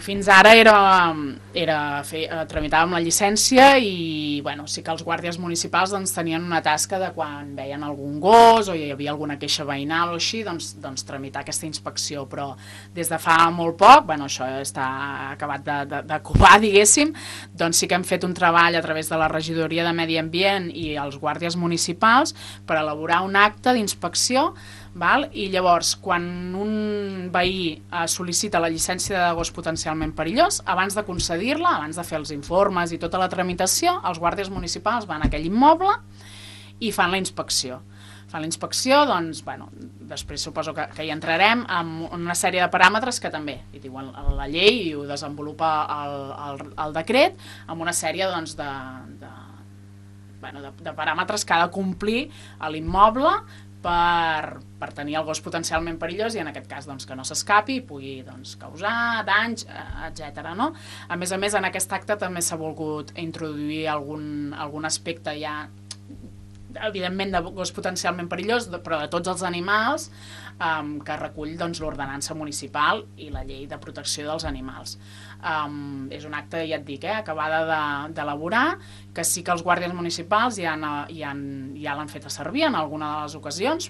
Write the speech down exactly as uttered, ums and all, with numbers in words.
fins ara era, era fer, tramitàvem la llicència i bueno, sí que els guàrdies municipals doncs, tenien una tasca de quan veien algun gos o hi havia alguna queixa veïnal o així, doncs, doncs tramitar aquesta inspecció, però des de fa molt poc, bueno, això està acabat de, de, de covar, diguéssim, doncs sí que hem fet un treball a través de la regidoria de Medi Ambient i els guàrdies municipals per elaborar un acte d'inspecció. Val? I llavors, quan un veí eh, sol·licita la llicència de gos potencialment perillós, abans de concedir-la, abans de fer els informes i tota la tramitació, els guàrdies municipals van a aquell immoble i fan la inspecció. Fan la inspecció, doncs, bueno, després suposo que, que hi entrarem amb una sèrie de paràmetres que també hi diuen la llei i ho desenvolupa el, el, el decret, amb una sèrie doncs, de, de, bueno, de, de paràmetres que ha de complir a l'immoble Per, per tenir el gos potencialment perillós i en aquest cas doncs, que no s'escapi i pugui doncs, causar danys, etcètera. No? A més a més, en aquest acte també s'ha volgut introduir algun, algun aspecte ja, evidentment, de gos potencialment perillós, però de tots els animals um, que recull doncs, l'ordenança municipal i la llei de protecció dels animals. Um, és un acte, ja et dic, eh, acabada d'elaborar, de, que sí que els guàrdies municipals ja, han, ja, han, ja l'han fet a servir en alguna de les ocasions,